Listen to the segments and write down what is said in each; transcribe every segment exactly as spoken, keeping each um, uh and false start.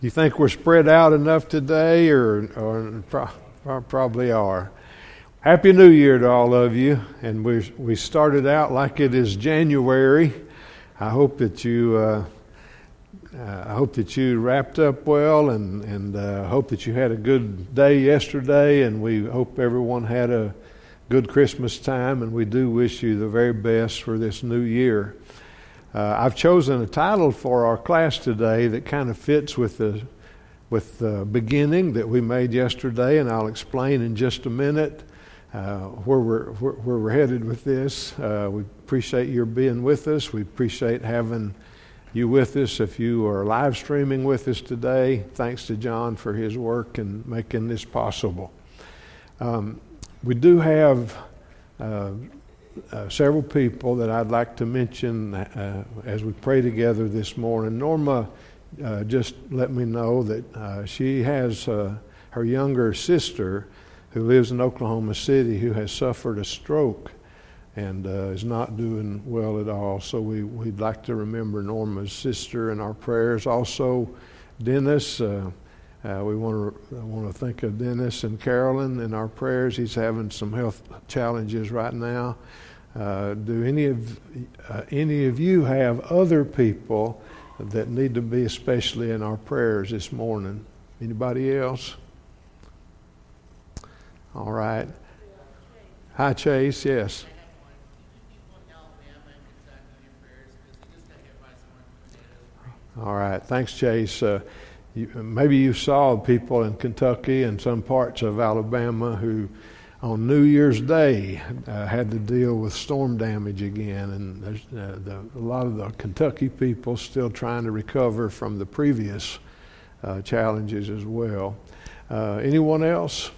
Do you think we're spread out enough today, or, or pro- probably are? Happy New Year to all of you. And we we started out like it is January. I hope that you uh, uh, I hope that you wrapped up well, and and uh, hope that you had a good day yesterday. And we hope everyone had a good Christmas time. And we do wish you the very best for this new year. Uh, I've chosen a title for our class today that kind of fits with the with the beginning that we made yesterday, and I'll explain in just a minute uh, where we're where, where we're headed with this. Uh, we appreciate your being with us. We appreciate having you with us. If you are live streaming with us today, thanks to John for his work in making this possible. Um, we do have Uh, Uh, several people that I'd like to mention uh, as we pray together this morning. Norma uh, just let me know that uh, she has uh, her younger sister who lives in Oklahoma City who has suffered a stroke and uh, is not doing well at all. So we, we'd like to remember Norma's sister in our prayers. Also, Dennis, uh, uh, we want to want to think of Dennis and Carolyn in our prayers. He's having some health challenges right now. Uh, do any of uh, any of you have other people that need to be especially in our prayers this morning? Anybody else? All right. Hi, Chase. Yes. All right. Thanks, Chase. Uh, you, maybe you saw people in Kentucky and some parts of Alabama who on New Year's Day uh, had to deal with storm damage again, and there's uh, the, a lot of the Kentucky people still trying to recover from the previous uh, challenges as well. Uh, anyone else?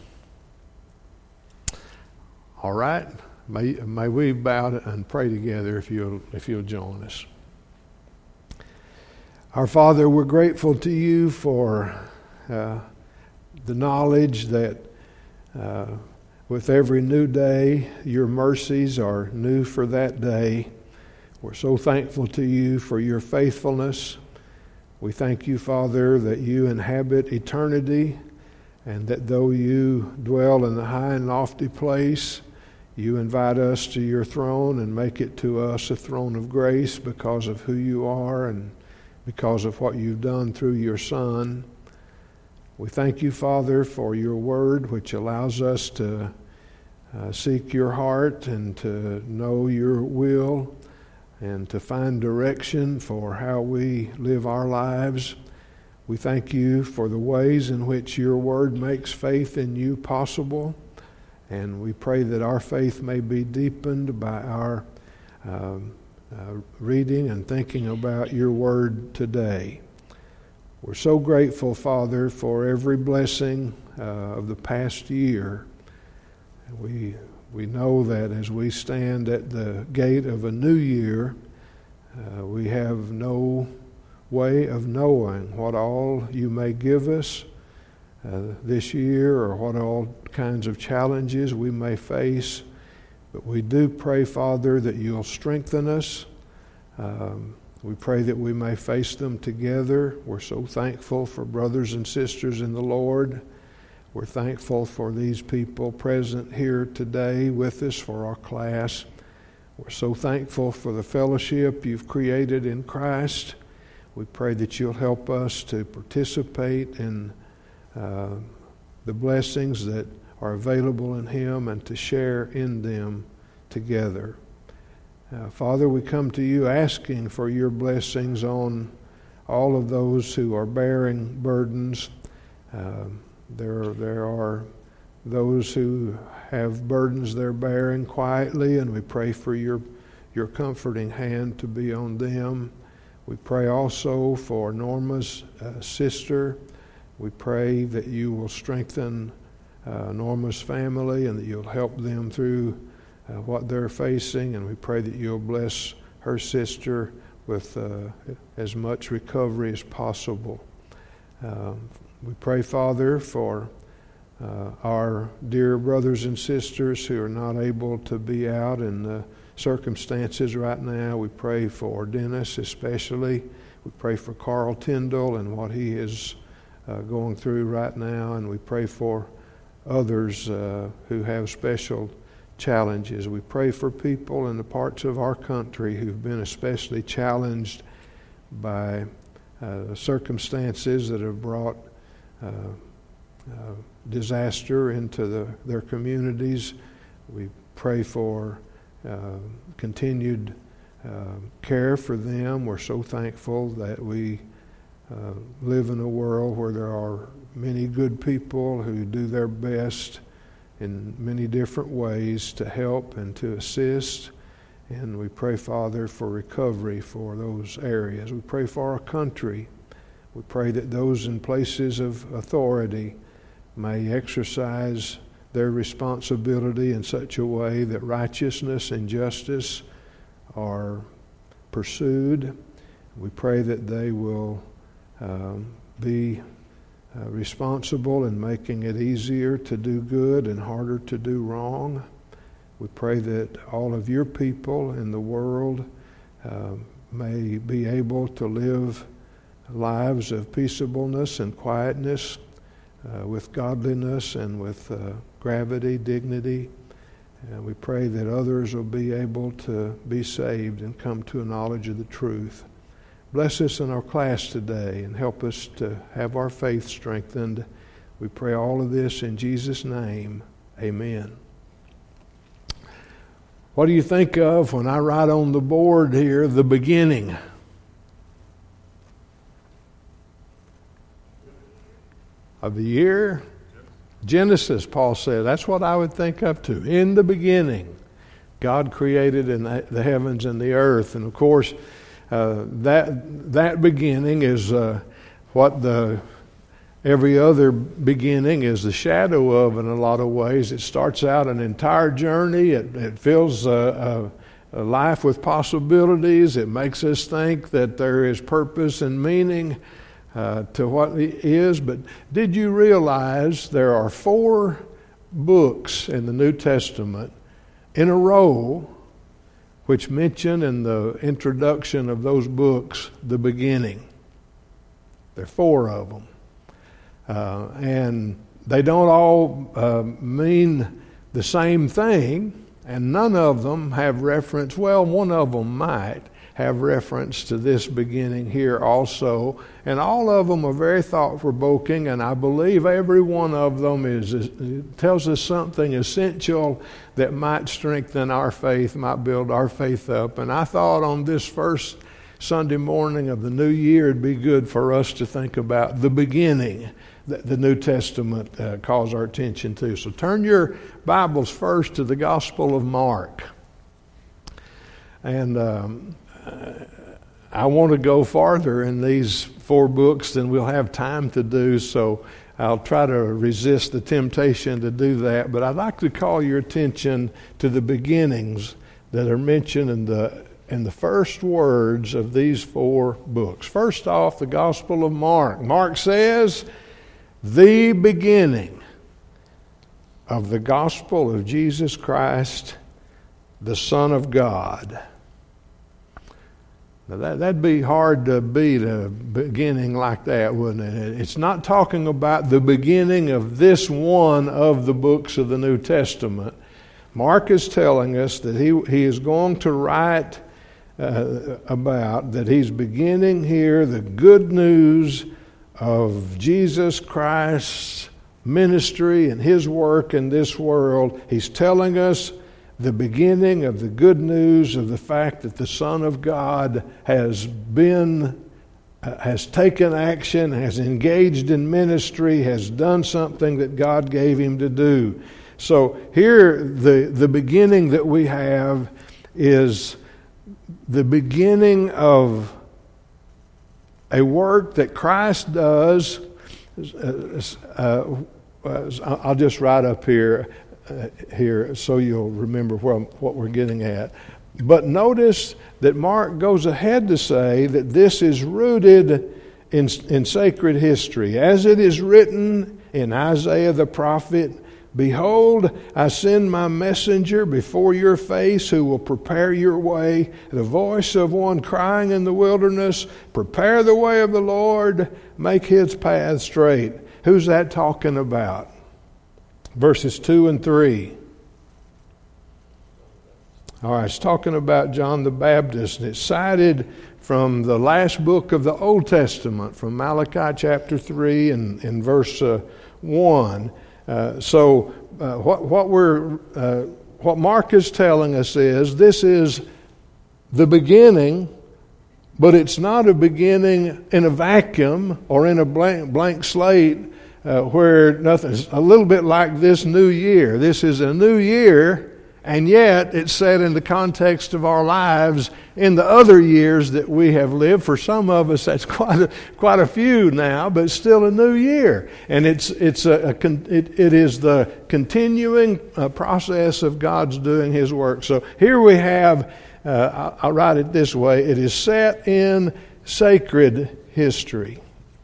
All right. May, may we bow and pray together if you'll, if you'll join us. Our Father, we're grateful to you for uh, the knowledge that uh, with every new day, your mercies are new for that day. We're so thankful to you for your faithfulness. We thank you, Father, that you inhabit eternity, and that though you dwell in the high and lofty place, you invite us to your throne and make it to us a throne of grace because of who you are and because of what you've done through your Son. We thank you, Father, for your word, which allows us to uh, seek your heart and to know your will and to find direction for how we live our lives. We thank you for the ways in which your word makes faith in you possible, and we pray that our faith may be deepened by our um, uh, reading and thinking about your word today. We're so grateful, Father, for every blessing uh, of the past year. We we know that as we stand at the gate of a new year, uh, we have no way of knowing what all you may give us uh, this year or what all kinds of challenges we may face. But we do pray, Father, that you'll strengthen us. Um, We pray that we may face them together. We're so thankful for brothers and sisters in the Lord. We're thankful for these people present here today with us for our class. We're so thankful for the fellowship you've created in Christ. We pray that you'll help us to participate in uh, the blessings that are available in Him and to share in them together. Uh, Father, we come to you asking for your blessings on all of those who are bearing burdens. Uh, there, there are those who have burdens they're bearing quietly, and we pray for your, your comforting hand to be on them. We pray also for Norma's uh, sister. We pray that you will strengthen uh, Norma's family and that you'll help them through Uh, what they're facing, and we pray that you'll bless her sister with uh, as much recovery as possible. Uh, we pray, Father, for uh, our dear brothers and sisters who are not able to be out in the circumstances right now. We pray for Dennis especially. We pray for Carl Tyndall and what he has uh, going through right now, and we pray for others uh, who have special challenges. We pray for people in the parts of our country who've been especially challenged by uh, circumstances that have brought uh, uh, disaster into the, their communities. We pray for uh, continued uh, care for them. We're so thankful that we uh, live in a world where there are many good people who do their best in many different ways to help and to assist. And we pray, Father, for recovery for those areas. We pray for our country. We pray that those in places of authority may exercise their responsibility in such a way that righteousness and justice are pursued. We pray that they will um, be Uh, responsible in making it easier to do good and harder to do wrong. We pray that all of your people in the world uh, may be able to live lives of peaceableness and quietness, uh, with godliness and with uh, gravity, dignity. And we pray that others will be able to be saved and come to a knowledge of the truth. Bless us in our class today and help us to have our faith strengthened. We pray all of this in Jesus' name. Amen. What do you think of when I write on the board here, the beginning? Of the year? Genesis, Paul said. That's what I would think of too. In the beginning, God created in the heavens and the earth. And of course, Uh, that that beginning is uh, what the every other beginning is the shadow of in a lot of ways. It starts out an entire journey. It, it fills a, a, a life with possibilities. It makes us think that there is purpose and meaning uh, to what it is. But did you realize there are four books in the New Testament in a row which mention in the introduction of those books the beginning? There are four of them. Uh, and they don't all uh, mean the same thing, and none of them have reference. Well, one of them might have reference to this beginning here also. And all of them are very thought-provoking, and I believe every one of them is, is tells us something essential that might strengthen our faith, might build our faith up. And I thought on this first Sunday morning of the new year, it'd be good for us to think about the beginning that the New Testament uh, calls our attention to. So turn your Bibles first to the Gospel of Mark. And um, I want to go farther in these four books than we'll have time to do, so I'll try to resist the temptation to do that. But I'd like to call your attention to the beginnings that are mentioned in the in the first words of these four books. First off, the Gospel of Mark. Mark says, the beginning of the gospel of Jesus Christ, the Son of God. Now that, that'd be hard to beat a beginning like that, wouldn't it? It's not talking about the beginning of this one of the books of the New Testament. Mark is telling us that he, he is going to write uh, about, that he's beginning here the good news of Jesus Christ's ministry and his work in this world. He's telling us the beginning of the good news of the fact that the Son of God has been, uh, has taken action, has engaged in ministry, has done something that God gave him to do. So here, the, the beginning that we have is the beginning of a work that Christ does. Uh, uh, I'll just write up here. Uh, here so you'll remember where, what we're getting at. But notice that Mark goes ahead to say that this is rooted in, in sacred history. As it is written in Isaiah the prophet, Behold, I send my messenger before your face who will prepare your way. The voice of one crying in the wilderness, prepare the way of the Lord, make his path straight. Who's that talking about? Verses two and three. All right, it's talking about John the Baptist, and it's cited from the last book of the Old Testament, from Malachi chapter three and, and verse uh, one. Uh, so uh, what, what we're uh, what Mark is telling us is this is the beginning, but it's not a beginning in a vacuum or in a blank blank slate uh, where nothing's a little bit like this new year. This is a new year. And yet, it's set in the context of our lives in the other years that we have lived. For some of us, that's quite a, quite a few now, but it's still a new year. And it's it's a, a it, it is the continuing uh, process of God's doing His work. So here we have, uh, I'll, I'll write it this way: it is set in sacred history.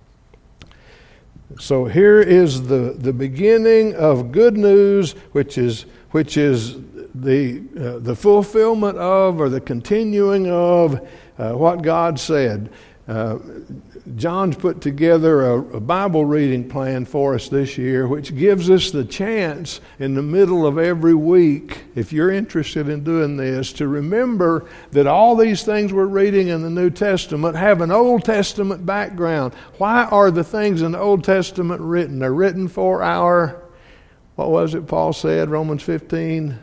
So here is the the beginning of good news, which is which is. the uh, the fulfillment of or the continuing of uh, what God said. Uh, John's put together a, a Bible reading plan for us this year, which gives us the chance in the middle of every week, if you're interested in doing this, to remember that all these things we're reading in the New Testament have an Old Testament background. Why are the things in the Old Testament written? They're written for our, what was it Paul said, Romans fifteen?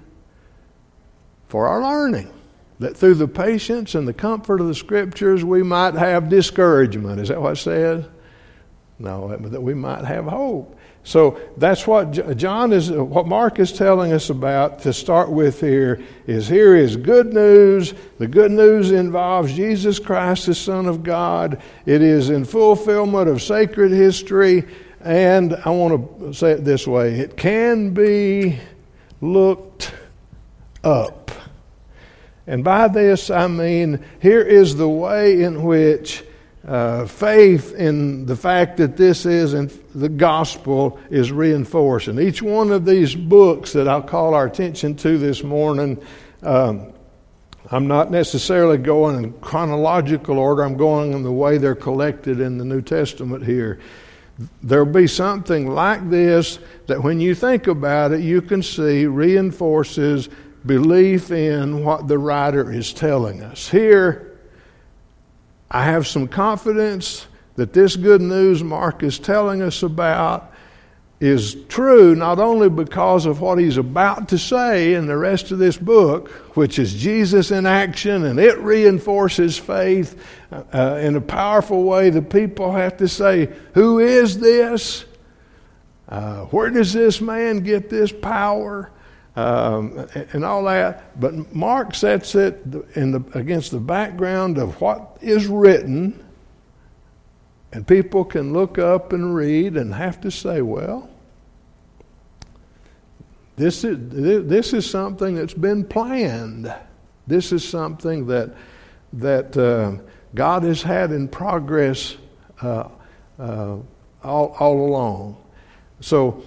For our learning, that through the patience and the comfort of the Scriptures we might have discouragement. Is that what it says? No, that we might have hope. So that's what John is, what Mark is telling us about to start with here, is here is good news. The good news involves Jesus Christ, the Son of God. It is in fulfillment of sacred history. And I want to say it this way: it can be looked up. And by this I mean, here is the way in which uh, faith in the fact that this is in the gospel is reinforced. And each one of these books that I'll call our attention to this morning, um, I'm not necessarily going in chronological order. I'm going in the way they're collected in the New Testament here. There'll be something like this that when you think about it, you can see reinforces belief in what the writer is telling us. Here, I have some confidence that this good news Mark is telling us about is true, not only because of what he's about to say in the rest of this book, which is Jesus in action, and it reinforces faith uh, in a powerful way. The people have to say, who is this? Uh, where does this man get this power? Um, and all that, but Mark sets it in the, against the background of what is written, and people can look up and read and have to say, well, this is this is something that's been planned. This is something that that uh, God has had in progress uh, uh, all all along. So.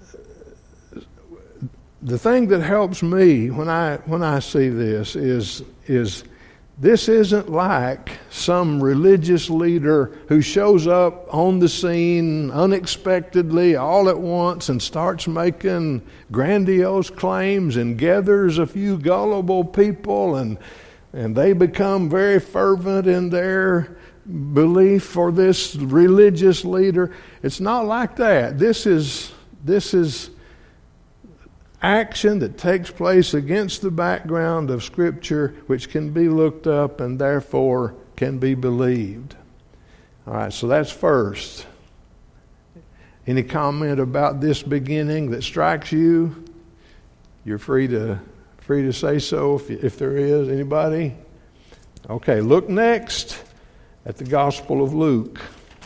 The thing that helps me when I when I see this is is this isn't like some religious leader who shows up on the scene unexpectedly all at once and starts making grandiose claims and gathers a few gullible people and and they become very fervent in their belief for this religious leader. It's not like that. This is this is action that takes place against the background of Scripture, which can be looked up and therefore can be believed. All right, so that's first. Any comment about this beginning that strikes you? You're free to free to say so if, if there is. Anybody? Okay, look next at the Gospel of Luke.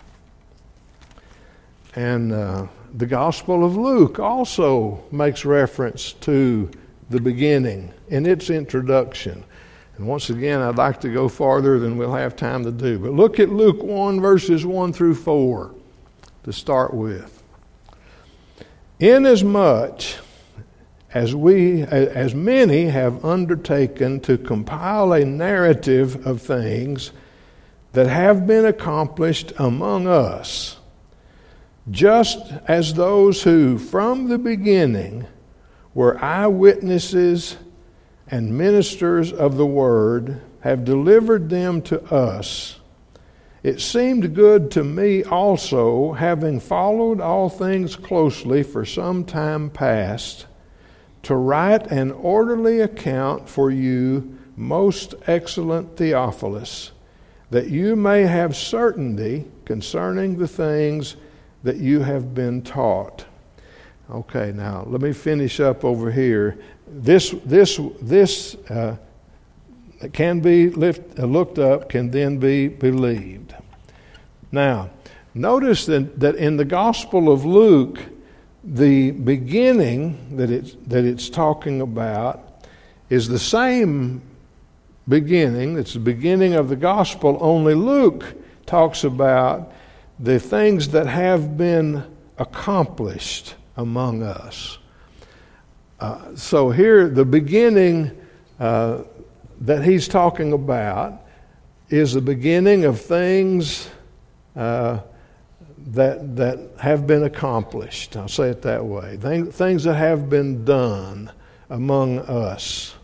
And uh, the Gospel of Luke also makes reference to the beginning in its introduction. And once again, I'd like to go farther than we'll have time to do. But look at Luke one, verses one through four to start with. Inasmuch as we, as many have undertaken to compile a narrative of things that have been accomplished among us, just as those who from the beginning were eyewitnesses and ministers of the word have delivered them to us, it seemed good to me also, having followed all things closely for some time past, to write an orderly account for you, most excellent Theophilus, that you may have certainty concerning the things that you have been taught. Okay, now let me finish up over here. This this this uh, can be lift, uh, looked up, can then be believed. Now, notice that, that in the Gospel of Luke, the beginning that it's that it's talking about is the same beginning. It's the beginning of the Gospel. Only Luke talks about the things that have been accomplished among us. Uh, so here, the beginning uh, that he's talking about is the beginning of things uh, that that have been accomplished. I'll say it that way. Things, things that have been done among us.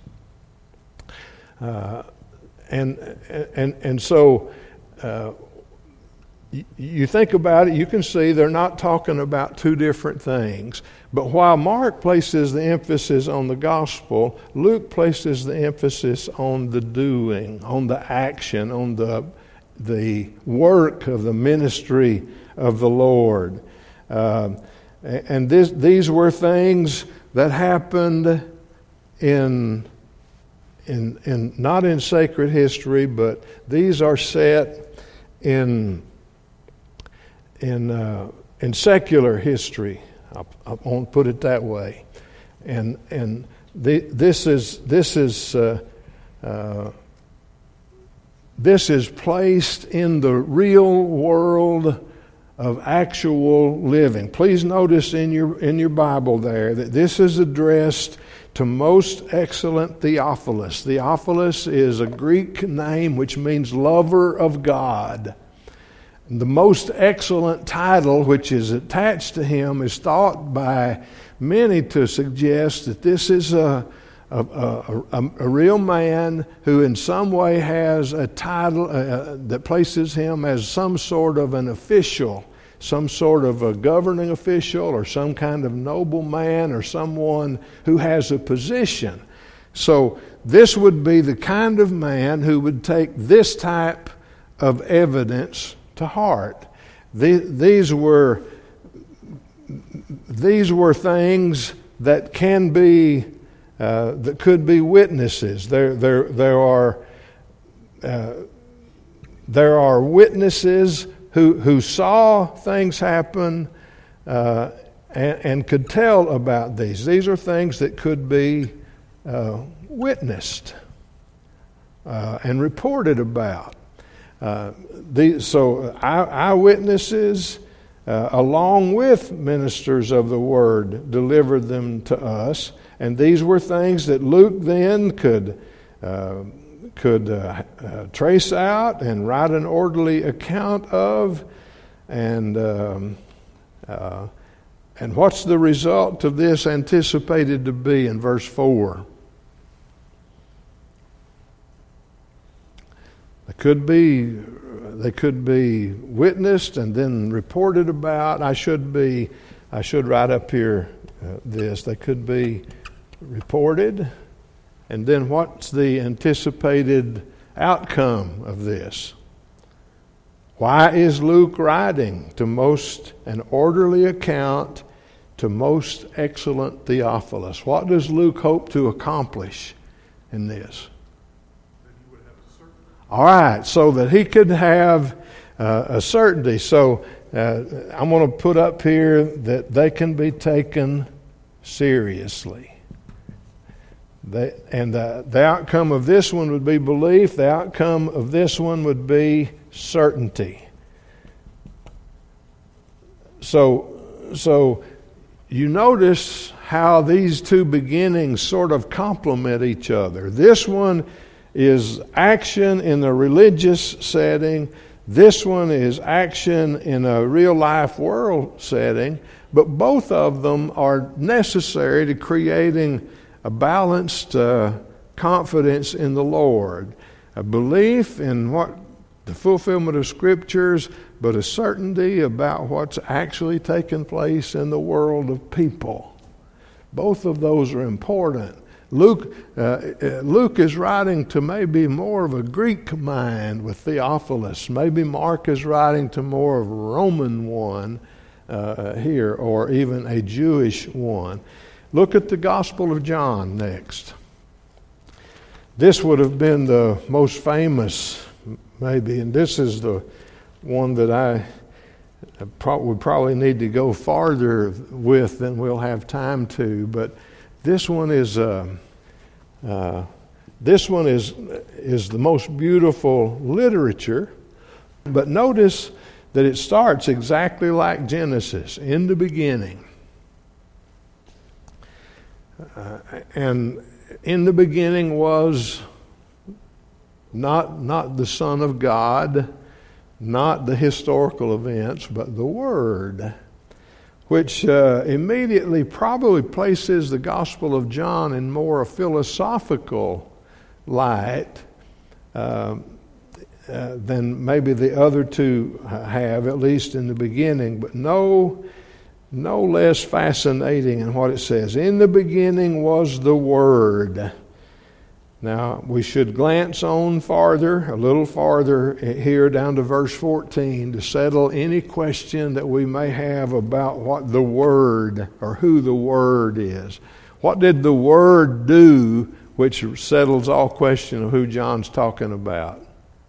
Uh, and and and so uh, you, you think about it, you can see they're not talking about two different things. But while Mark places the emphasis on the gospel, Luke places the emphasis on the doing, on the action, on the the work of the ministry of the Lord. Uh, and this, these were things that happened in, in, in not in sacred history, but these are set in, in, uh, in secular history. I, I won't put it that way. And, and the, this is, this is, uh, uh, This is placed in the real world of actual living. Please notice in your in your Bible there that this is addressed to most excellent Theophilus. Theophilus is a Greek name which means lover of God. The most excellent title which is attached to him is thought by many to suggest that this is a A, a, a, a real man who in some way has a title uh, that places him as some sort of an official, some sort of a governing official or some kind of nobleman or someone who has a position. So this would be the kind of man who would take this type of evidence to heart. The, these were these were things that can be Uh, that could be witnesses. There, there, there are uh, there are witnesses who who saw things happen uh, and, and could tell about these. These are things that could be uh, witnessed uh, and reported about. Uh, these, so, eye, eyewitnesses, uh, along with ministers of the word, delivered them to us. And these were things that Luke then could uh, could uh, uh, trace out and write an orderly account of. And um, uh, and what's the result of this anticipated to be in verse four? They could be they could be witnessed and then reported about. I should be I should write up here uh, this. They could be reported, and then what's the anticipated outcome of this? Why is Luke writing to most an orderly account to most excellent Theophilus? What does Luke hope to accomplish in this? All right, so that he could have uh, a certainty. So uh, I'm going to put up here that they can be taken seriously. They, and the, the outcome of this one would be belief. The outcome of this one would be certainty. So, so you notice how these two beginnings sort of complement each other. This one is action in a religious setting. This one is action in a real-life world setting. But both of them are necessary to creating a balanced uh, confidence in the Lord. A belief in what the fulfillment of Scriptures, but a certainty about what's actually taking place in the world of people. Both of those are important. Luke, uh, Luke is writing to maybe more of a Greek mind with Theophilus. Maybe Mark is writing to more of a Roman one uh, here, or even a Jewish one. Look at the Gospel of John next. This would have been the most famous, maybe, and this is the one that I would probably need to go farther with than we'll have time to. But this one is uh, uh, this one is is the most beautiful literature. But notice that it starts exactly like Genesis, in the beginning, uh, and in the beginning was not not the Son of God, not the historical events, but the Word, which uh, immediately probably places the Gospel of John in more a philosophical light uh, uh, than maybe the other two have, at least in the beginning, but no, no less fascinating in what it says. In the beginning was the Word. Now, we should glance on farther, a little farther here down to verse fourteen to settle any question that we may have about what the Word or who the Word is. What did the Word do, which settles all question of who John's talking about?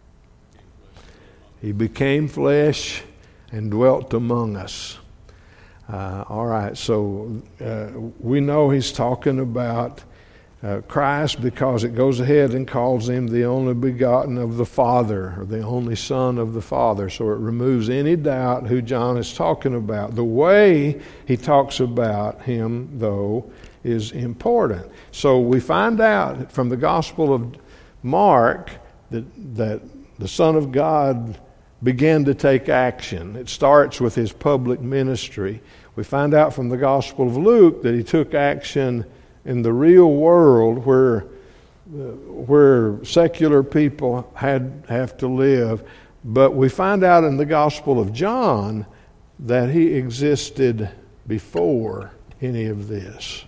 He became flesh and dwelt among us. Uh, all right, so uh, we know he's talking about Uh, Christ, because it goes ahead and calls him the only begotten of the Father, or the only Son of the Father. So it removes any doubt who John is talking about. The way he talks about him, though, is important. So we find out from the Gospel of Mark that, that the Son of God began to take action. It starts with his public ministry. We find out from the Gospel of Luke that he took action in the real world where uh, where secular people had have to live. But we find out in the Gospel of John that he existed before any of this,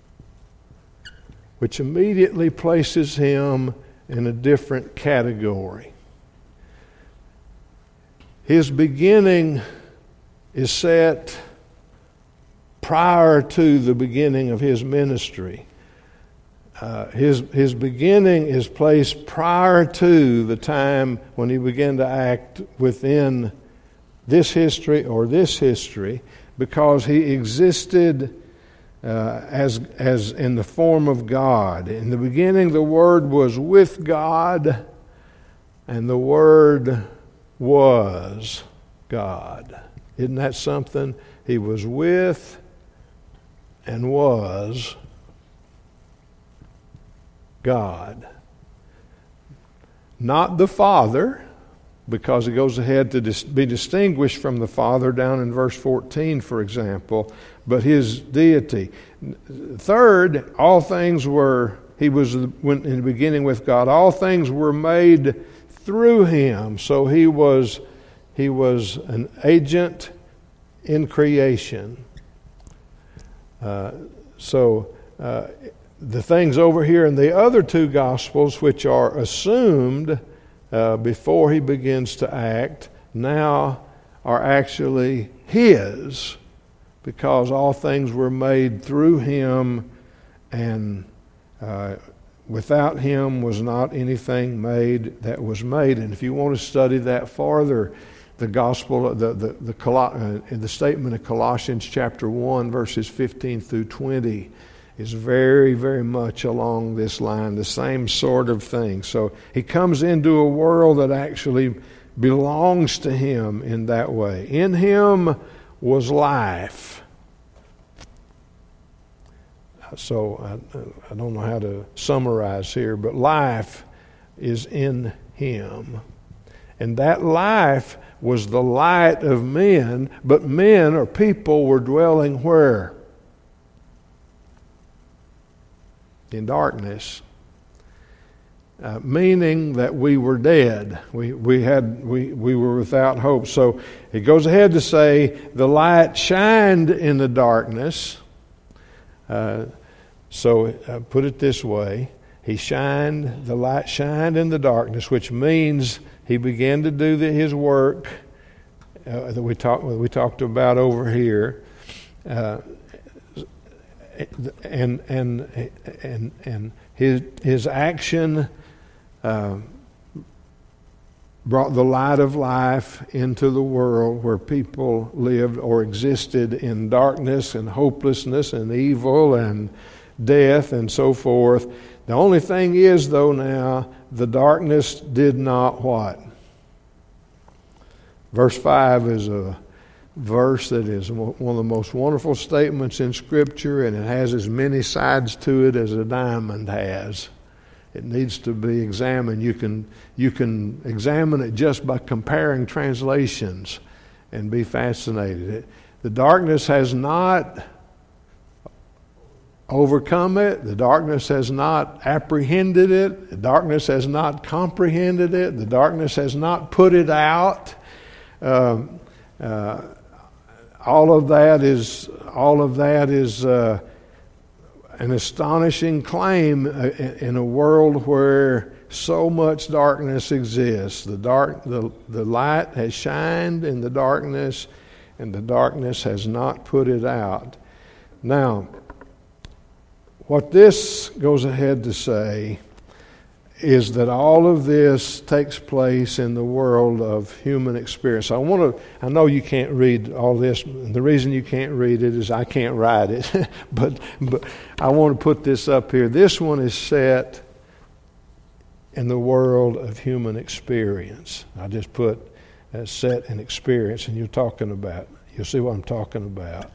which immediately places him in a different category. His beginning is set prior to the beginning of his ministry. Uh, his, his beginning is placed prior to the time when he began to act within this history or this history, because he existed uh, as, as in the form of God. In the beginning, the Word was with God, and the Word was God. Isn't that something? He was with and was God. Not the Father, because it goes ahead to dis- be distinguished from the Father down in verse fourteen, for example, but his deity. Third, all things were, he was in the beginning with God, all things were made through him. So he was, he was an agent in creation. Uh, so uh, the things over here in the other two Gospels, which are assumed uh, before he begins to act, now are actually his, because all things were made through him, and uh, without him was not anything made that was made. And if you want to study that farther, the gospel, the the the, uh, the statement of Colossians chapter one, verses fifteen through twenty, is very, very much along this line, the same sort of thing. So he comes into a world that actually belongs to him in that way. In him was life, So I, I don't know how to summarize here, but life is in him. And that life was the light of men, but men or people were dwelling where? In darkness. Uh, meaning that we were dead. We we had we, we were without hope. So it goes ahead to say the light shined in the darkness. Uh, so uh, put it this way: He shined. The light shined in the darkness, which means he began to do the, his work uh, that we talked we talked about over here. Uh, and and and and his his action. Uh, brought the light of life into the world where people lived or existed in darkness and hopelessness and evil and death and so forth. The only thing is, though, now, the darkness did not what? Verse five is a verse that is one of the most wonderful statements in Scripture, and it has as many sides to it as a diamond has. It needs to be examined. You can you can examine it just by comparing translations and be fascinated. It, the darkness has not overcome it. The darkness has not apprehended it. The darkness has not comprehended it. The darkness has not put it out. Um, uh, all of that is all of that is. Uh, An astonishing claim in a world where so much darkness exists. The dark, the, the light has shined in the darkness, and the darkness has not put it out. Now, what this goes ahead to say is that all of this takes place in the world of human experience. I want to. I know you can't read all this. The reason you can't read it is I can't write it. but but I want to put this up here. This one is set in the world of human experience. I just put uh, set in experience, and you're talking about. You'll see what I'm talking about.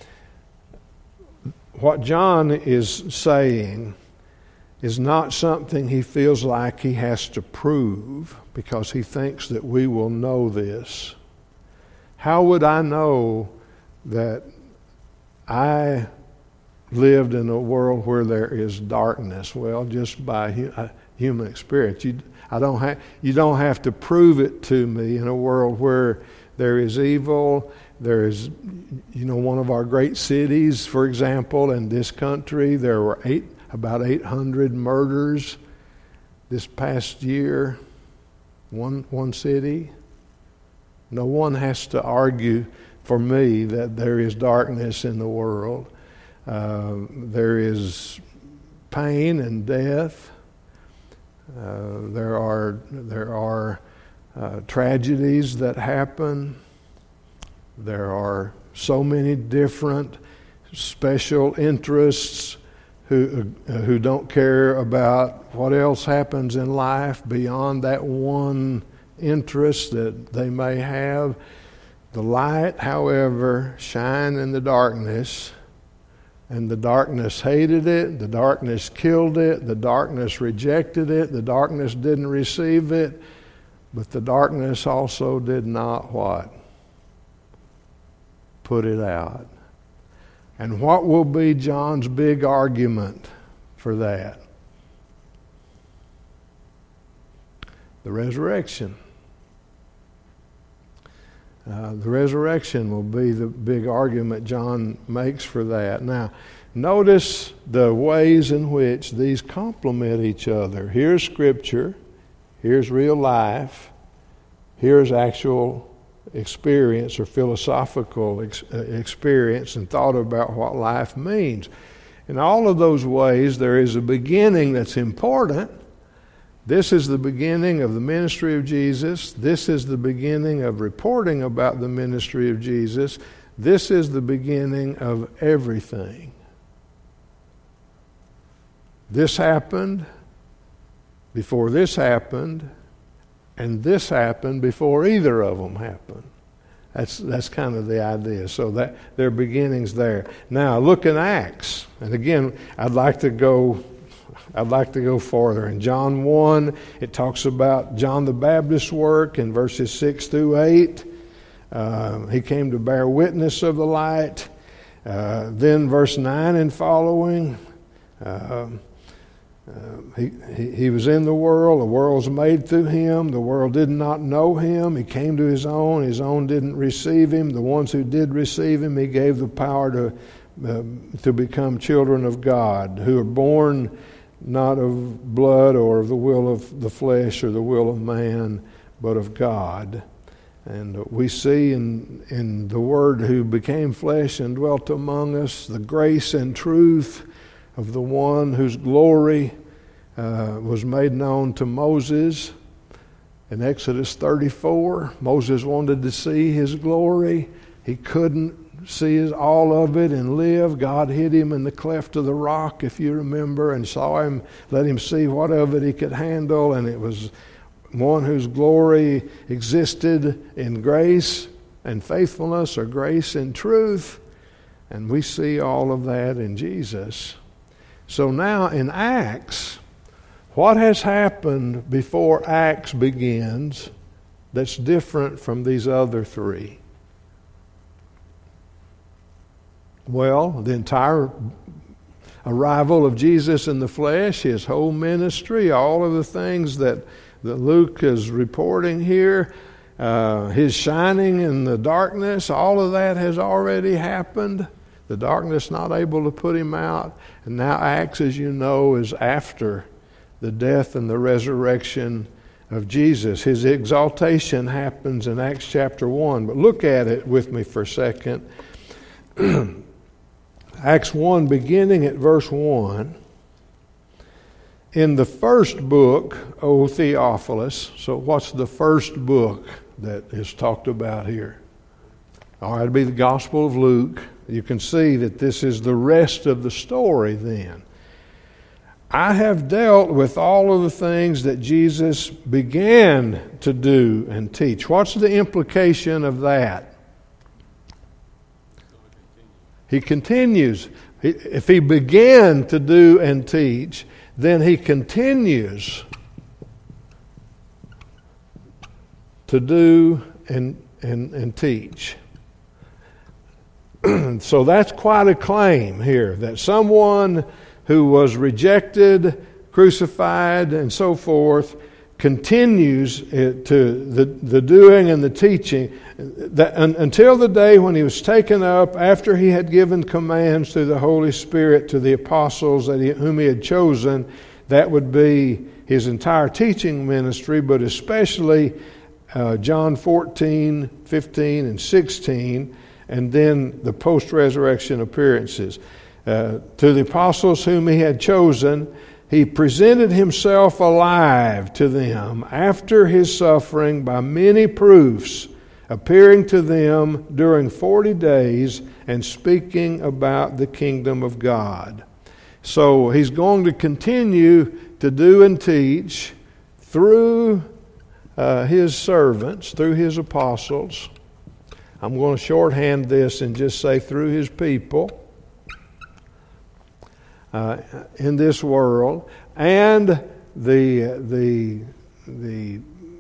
What John is saying is not something he feels like he has to prove because he thinks that we will know this. How would I know that I lived in a world where there is darkness? Well, just by hu- human experience. You, I don't ha- you don't have to prove it to me in a world where there is evil. There is, you know, one of our great cities, for example, in this country, there were eight about eight hundred murders this past year, one one city. No one has to argue for me that there is darkness in the world. Uh, there is pain and death. Uh, there are there are uh, tragedies that happen. There are so many different special interests who uh, who don't care about what else happens in life beyond that one interest that they may have. The light, however, shined in the darkness, and the darkness hated it, the darkness killed it, the darkness rejected it, the darkness didn't receive it, but the darkness also did not what? Put it out. And what will be John's big argument for that? The resurrection. Uh, the resurrection will be the big argument John makes for that. Now, notice the ways in which these complement each other. Here's Scripture. Here's real life. Here's actual experience or philosophical ex- experience and thought about what life means. In all of those ways, there is a beginning that's important. This is the beginning of the ministry of Jesus. This is the beginning of reporting about the ministry of Jesus. This is the beginning of everything. This happened before this happened, and this happened before either of them happened. That's that's kind of the idea. So that there are beginnings there. Now look in Acts, and again, I'd like to go. I'd like to go further. In John one, it talks about John the Baptist's work in verses six through eight. Uh, he came to bear witness of the light. Uh, then verse nine and following. Uh, Uh, he, he he was in the world, the world was made through him, the world did not know him, he came to his own, his own didn't receive him, the ones who did receive him, he gave the power to uh, to become children of God, who are born not of blood or of the will of the flesh or the will of man, but of God. And we see in in the Word who became flesh and dwelt among us, the grace and truth of the one whose glory uh, was made known to Moses. In Exodus thirty-four, Moses wanted to see his glory. He couldn't see his, all of it and live. God hid him in the cleft of the rock, if you remember, and saw him, let him see what of it he could handle. And it was one whose glory existed in grace and faithfulness, or grace and truth. And we see all of that in Jesus. So now in Acts, what has happened before Acts begins that's different from these other three? Well, the entire arrival of Jesus in the flesh, his whole ministry, all of the things that, that Luke is reporting here, uh, his shining in the darkness, all of that has already happened. The darkness not able to put him out. And now Acts, as you know, is after the death and the resurrection of Jesus. His exaltation happens in Acts chapter one. But look at it with me for a second. Acts one, beginning at verse one. In the first book, O Theophilus. So what's the first book that is talked about here? All right, it'll be the Gospel of Luke. You can see that this is the rest of the story then. I have dealt with all of the things that Jesus began to do and teach. What's the implication of that? He continues. If he began to do and teach, then he continues to do and, and, and teach. So that's quite a claim here, that someone who was rejected, crucified, and so forth, continues to the, the doing and the teaching that, un, until the day when he was taken up, after he had given commands through the Holy Spirit to the apostles that he, whom he had chosen. That would be his entire teaching ministry, but especially uh, John fourteen, fifteen, and sixteen, and then the post-resurrection appearances. Uh, to the apostles whom he had chosen, he presented himself alive to them after his suffering by many proofs, appearing to them during forty days and speaking about the kingdom of God. So he's going to continue to do and teach through uh, his servants, through his apostles. I'm going to shorthand this and just say through his people uh, in this world, and the the the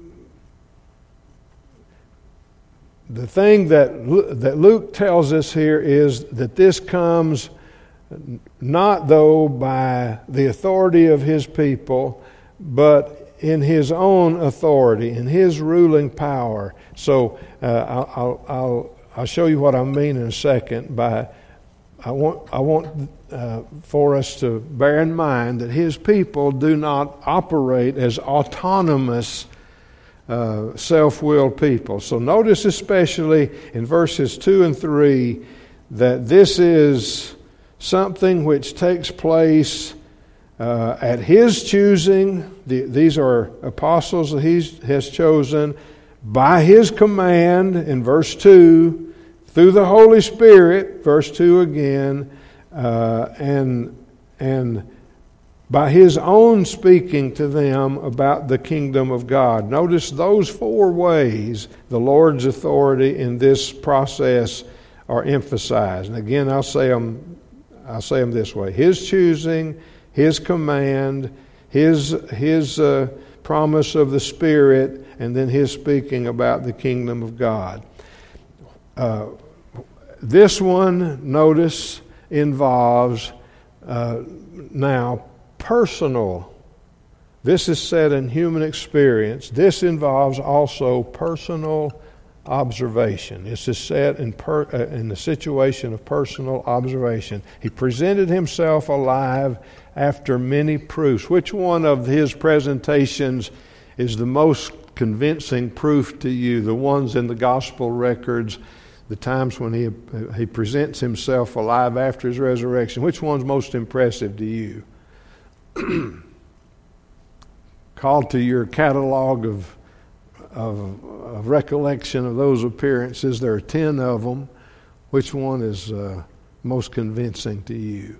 the thing that that Luke tells us here is that this comes not though by the authority of his people, but in his own authority, in his ruling power. So uh, I'll, I'll I'll show you what I mean in a second. By I want I want uh, for us to bear in mind that his people do not operate as autonomous, uh, self-willed people. So notice especially in verses two and three that this is something which takes place uh, at his choosing. The, these are apostles that he has chosen by his command in verse two, through the Holy Spirit, verse two again, uh, and and by his own speaking to them about the kingdom of God. Notice those four ways the Lord's authority in this process are emphasized. And again, I'll say them, I'll say them this way. His choosing, his command, his, his uh, promise of the Spirit, and then his speaking about the kingdom of God. Uh, this one, notice, involves uh, now personal. This is set in human experience. This involves also personal observation. This is set in, per, uh, in the situation of personal observation. He presented himself alive after many proofs. Which one of his presentations is the most convincing proof to you? The ones in the gospel records, the times when he, he presents himself alive after his resurrection. Which one's most impressive to you? Call to your catalog of, of, of recollection of those appearances. There are ten of them. Which one is uh, most convincing to you?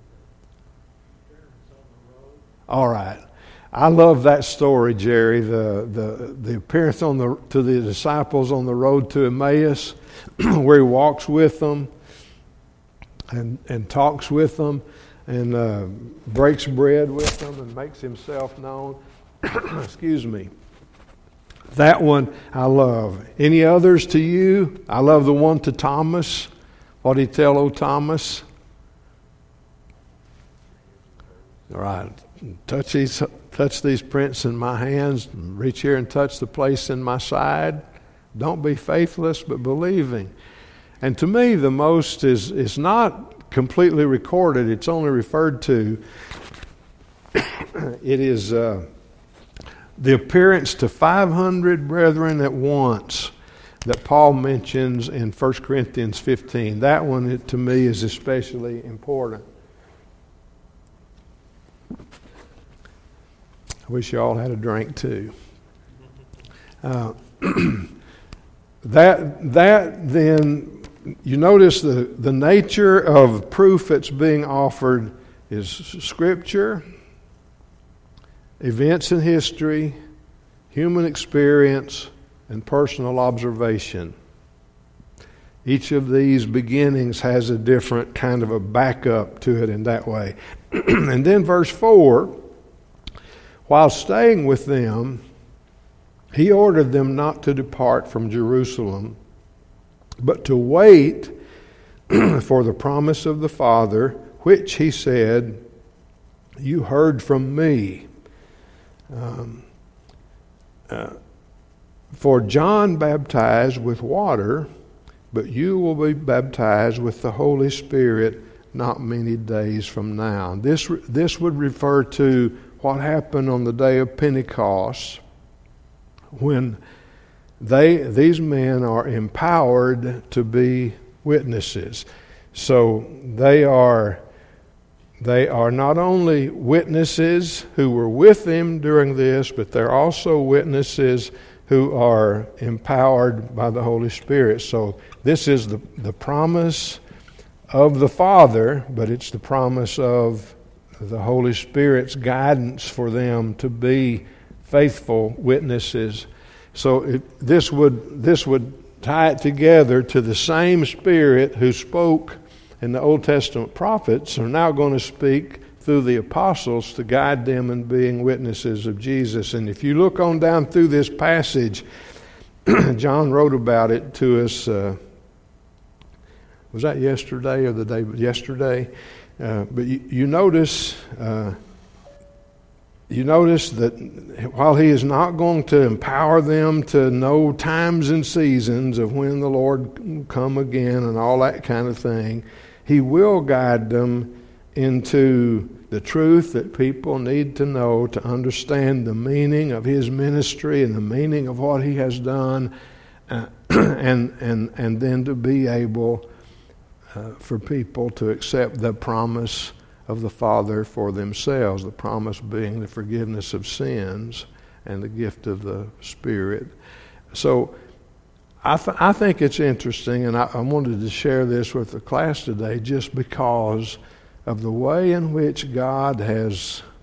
All right. I love that story, Jerry. The the the appearance on the to the disciples on the road to Emmaus, where he walks with them and and talks with them, and uh, breaks bread with them and makes himself known. Excuse me. That one I love. Any others to you? I love the one to Thomas. What did he tell old Thomas? All right. Touch these, touch these prints in my hands. Reach here and touch the place in my side. Don't be faithless, but believing. And to me, the most is is not completely recorded. It's only referred to. It is uh, the appearance to five hundred brethren at once that Paul mentions in First Corinthians fifteen. That one, it, to me, is especially important. I wish you all had a drink too. Uh, that that then, you notice the, the nature of proof that's being offered is Scripture, events in history, human experience, and personal observation. Each of these beginnings has a different kind of a backup to it in that way. And then verse four, while staying with them, he ordered them not to depart from Jerusalem, but to wait for the promise of the Father, which he said, you heard from me. Um, uh, for John baptized with water, but you will be baptized with the Holy Spirit not many days from now. This, this would refer to what happened on the day of Pentecost, when they these men are empowered to be witnesses. So they are they are not only witnesses who were with him during this, but they're also witnesses who are empowered by the Holy Spirit. So this is the, the promise of the Father, but it's the promise of the Holy Spirit's guidance for them to be faithful witnesses. So it, this would this would tie it together to the same Spirit who spoke in the Old Testament prophets are now going to speak through the apostles to guide them in being witnesses of Jesus. And if you look on down through this passage, John wrote about it to us. Uh, was that yesterday or the day? Yesterday. Uh, but you, you notice, uh, you notice that while he is not going to empower them to know times and seasons of when the Lord will come again and all that kind of thing, he will guide them into the truth that people need to know to understand the meaning of his ministry and the meaning of what he has done, uh, and and and then to be able Uh, for people to accept the promise of the Father for themselves, the promise being the forgiveness of sins and the gift of the Spirit. So I, th- I think it's interesting, and I, I wanted to share this with the class today just because of the way in which God has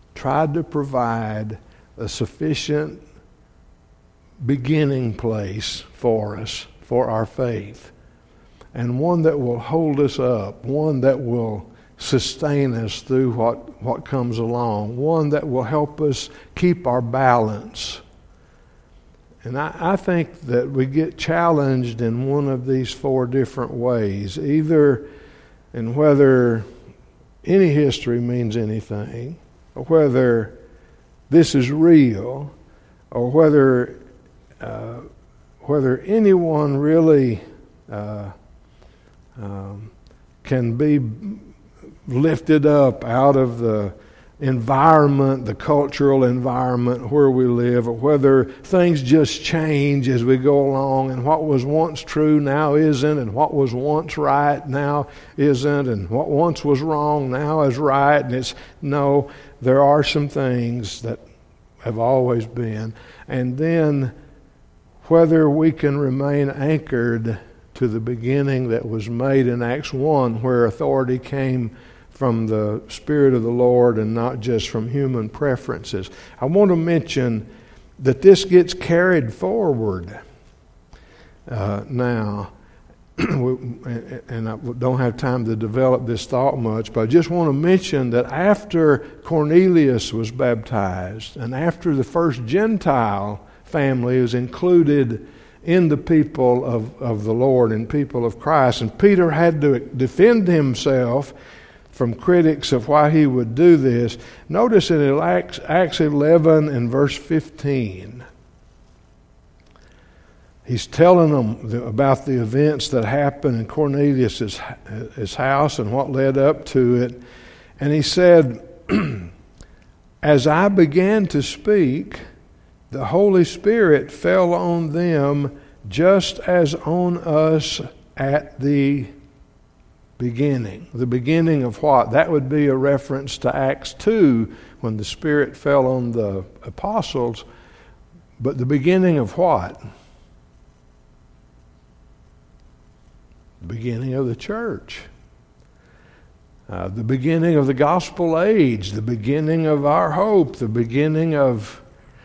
tried to provide a sufficient beginning place for us, for our faith, and one that will hold us up, one that will sustain us through what, what comes along, one that will help us keep our balance. And I, I think that we get challenged in one of these four different ways, either in whether any history means anything, or whether this is real, or whether uh, whether anyone really uh, um, can be lifted up out of the environment, the cultural environment where we live, or whether things just change as we go along, and what was once true now isn't, and what was once right now isn't, and what once was wrong now is right. And it's no, there are some things that have always been. And then whether we can remain anchored to the beginning that was made in Acts one, where authority came from the Spirit of the Lord and not just from human preferences. I want to mention that this gets carried forward uh, now. And I don't have time to develop this thought much, but I just want to mention that after Cornelius was baptized and after the first Gentile family was included in the people of, of the Lord and people of Christ, and Peter had to defend himself from critics of why he would do this. Notice in Acts, Acts eleven and verse fifteen, he's telling them about the events that happened in Cornelius' his house and what led up to it. And he said, as I began to speak, the Holy Spirit fell on them just as on us at the beginning. The beginning of what? That would be a reference to Acts two, when the Spirit fell on the apostles. But the beginning of what? The beginning of the church. Uh, the beginning of the gospel age. The beginning of our hope. The beginning of,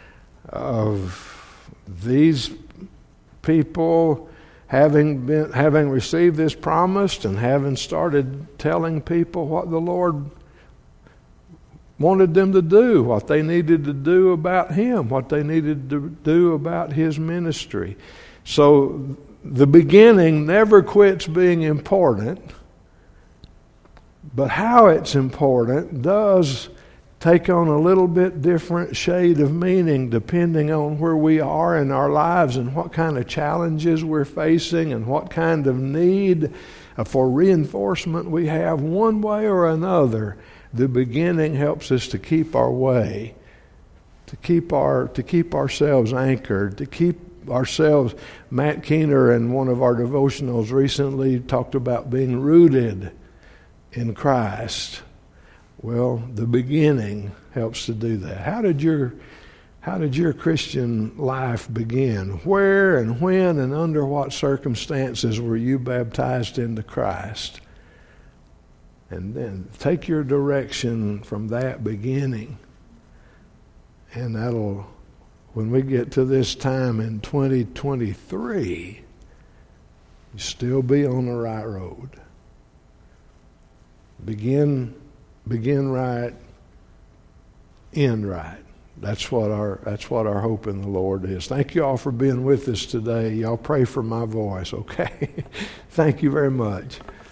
of these people having been having received this promise and having started telling people what the Lord wanted them to do, what they needed to do about Him, what they needed to do about His ministry. So the beginning never quits being important, but how it's important does take on a little bit different shade of meaning depending on where we are in our lives and what kind of challenges we're facing and what kind of need for reinforcement we have. One way or another, the beginning helps us to keep our way, to keep our to keep ourselves anchored, to keep ourselves. Matt Keener in one of our devotionals recently talked about being rooted in Christ. Well, the beginning helps to do that. How did your how did your Christian life begin? Where and when and under what circumstances were you baptized into Christ? And then take your direction from that beginning. And that'll, when we get to this time in twenty twenty-three, you still be on the right road. Begin Begin right, end right. That's what our that's what our hope in the Lord is. Thank you all for being with us today. Y'all pray for my voice, okay? Thank you very much.